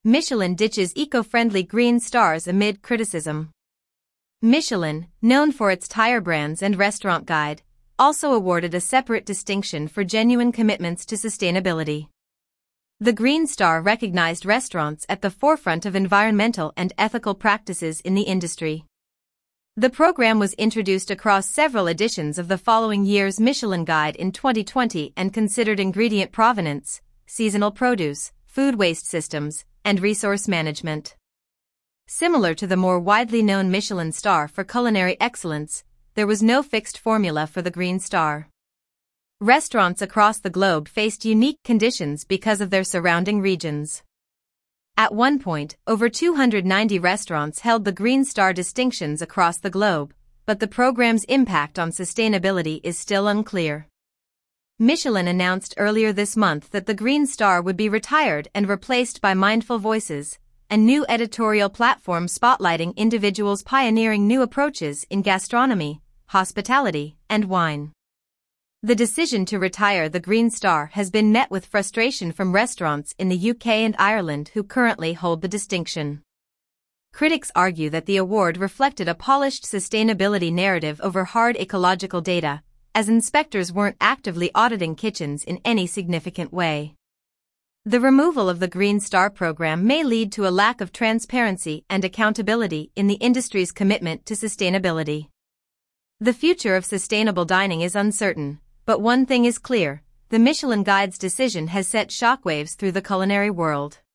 Michelin ditches eco-friendly green stars amid criticism. Michelin, known for its tire brands and restaurant guide, also awarded a separate distinction for genuine commitments to sustainability. The Green Star recognized restaurants at the forefront of environmental and ethical practices in the industry. The program was introduced across several editions of the following year's Michelin Guide in 2020 and considered ingredient provenance, seasonal produce, food waste systems, and resource management. Similar to the more widely known Michelin Star for culinary excellence, there was no fixed formula for the Green Star. Restaurants across the globe faced unique conditions because of their surrounding regions. At one point, over 290 restaurants held the Green Star distinctions across the globe, but the program's impact on sustainability is still unclear. Michelin announced earlier this month that the Green Star would be retired and replaced by Mindful Voices, a new editorial platform spotlighting individuals pioneering new approaches in gastronomy, hospitality, and wine. The decision to retire the Green Star has been met with frustration from restaurants in the UK and Ireland who currently hold the distinction. Critics argue that the award reflected a polished sustainability narrative over hard ecological data, as inspectors weren't actively auditing kitchens in any significant way. The removal of the Green Star program may lead to a lack of transparency and accountability in the industry's commitment to sustainability. The future of sustainable dining is uncertain, but one thing is clear: the Michelin Guide's decision has set shockwaves through the culinary world.